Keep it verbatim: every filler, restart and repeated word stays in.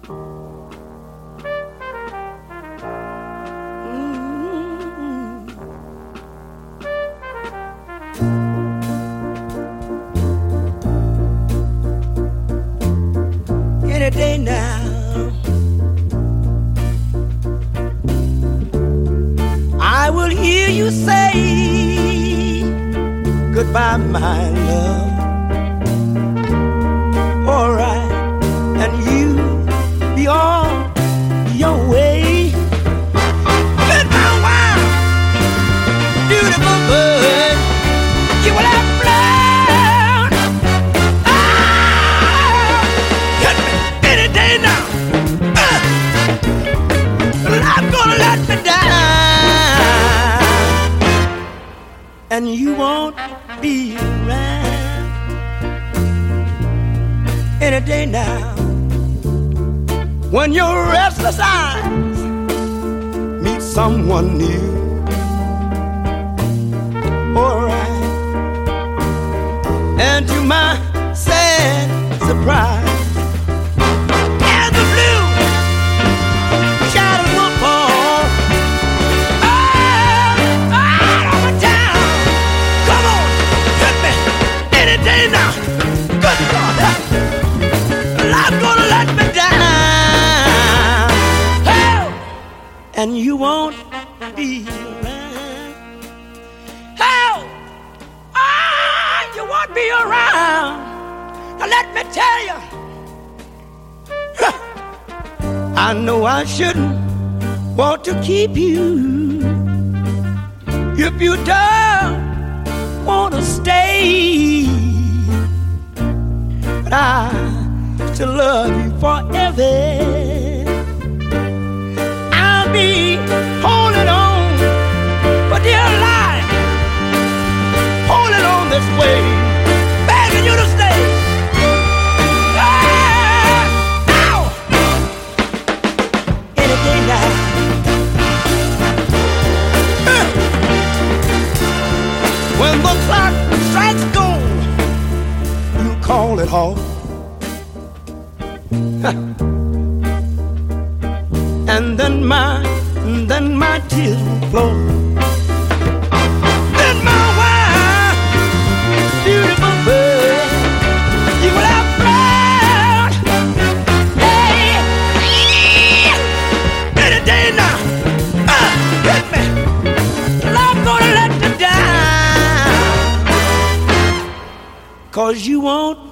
Any day now, I will hear you say goodbye, my love. All right, and you be on your way. Goodbye, wild, beautiful bird, you will have flown. Ah, hit me any day now. Uh, I'm gonna let me down, and you won't be around any day now. When your restless eyes meet someone new, alright, and to my sad surprise, and the blue shadows will fall all over town. Come on, hit me any day now. Good Lord, I'm gonna let me down, oh, and you won't be around. Oh, ah, you won't be around. Now let me tell you, huh, I know I shouldn't want to keep you if you don't want to stay, but I still love you forever. I'll be holding on for dear life, holding on this way, begging you to stay. Ah, ow. Any day now. Uh, when the clock strikes gold, you call it home. And then my, then my tears will flow. Then my wild, beautiful bird, you will have flown. Hey, any day now, uh, hit me, till I'm gonna let you down, 'cause you won't